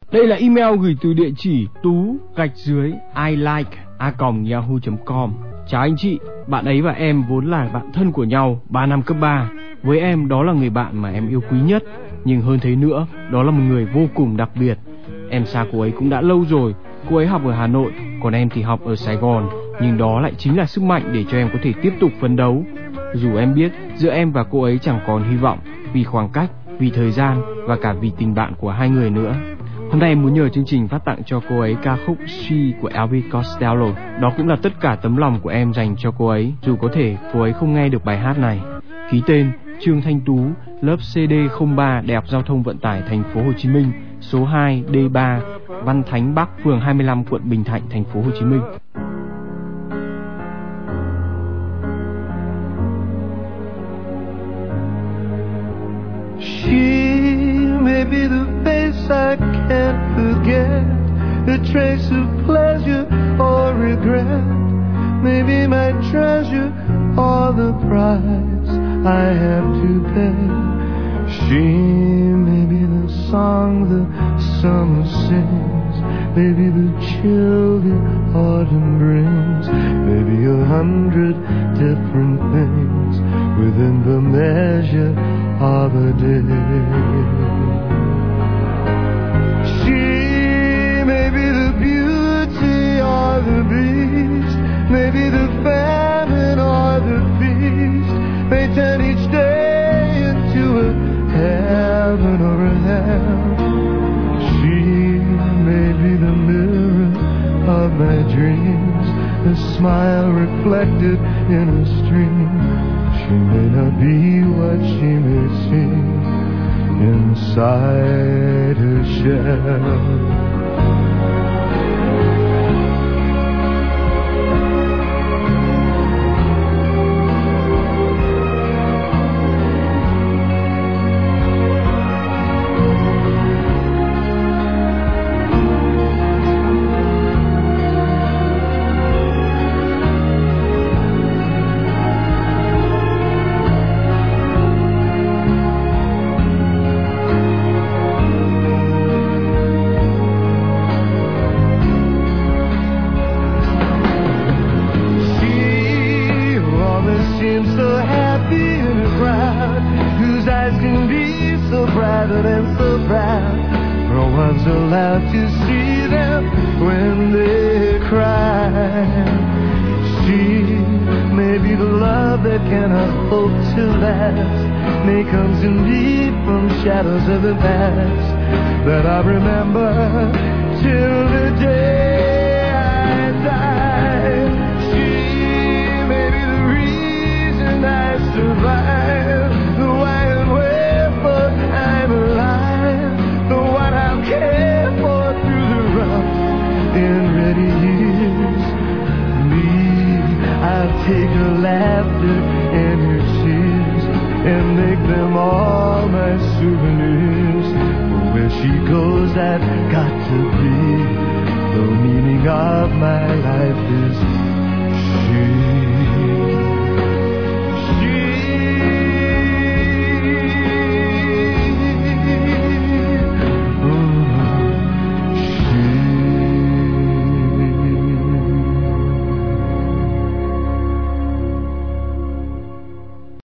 Đây là email gửi từ địa chỉ tú_I like@yahoo.com. Chào anh chị, bạn ấy và em vốn là bạn thân của nhau 3 năm cấp 3. Với em đó là người bạn mà em yêu quý nhất. Nhưng hơn thế nữa, đó là một người vô cùng đặc biệt. Em xa cô ấy cũng đã lâu rồi. Cô ấy học ở Hà Nội, còn em thì học ở Sài Gòn. Nhưng đó lại chính là sức mạnh để cho em có thể tiếp tục phấn đấu. Dù em biết giữa em và cô ấy chẳng còn hy vọng, vì khoảng cách, vì thời gian và cả vì tình bạn của hai người nữa. Hôm nay em muốn nhờ chương trình phát tặng cho cô ấy ca khúc She của Elvis Costello. Đó cũng là tất cả tấm lòng của em dành cho cô ấy, dù có thể cô ấy không nghe được bài hát này. Ký tên Trương Thanh Tú, lớp CD03, Đại học Giao thông Vận tải Thành phố Hồ Chí Minh, số 2 D3, Văn Thánh Bắc, phường 25, quận Bình Thạnh, Thành phố Hồ Chí Minh. Maybe the face I can't forget, a trace of pleasure or regret, maybe my treasure or the price I have to pay. She may be the song the summer sings, maybe the chill the autumn brings, maybe 100 different things within the measure of a day. She may be the beauty or the beast, maybe the famine or the feast, may turn each day into a heaven or a hell. She may be the mirror of my dreams, a smile reflected in a stream. She may not be what she may seem inside her shell. Shadows of the past that I remember till the day I die. She may be the reason I survive, the why and wherefore I'm alive, the one I'll care for through the rough and ready years. Me, I'll take her laughter and her tears and make them all my souvenirs. Where she goes, I've got to be. The meaning of my life is she.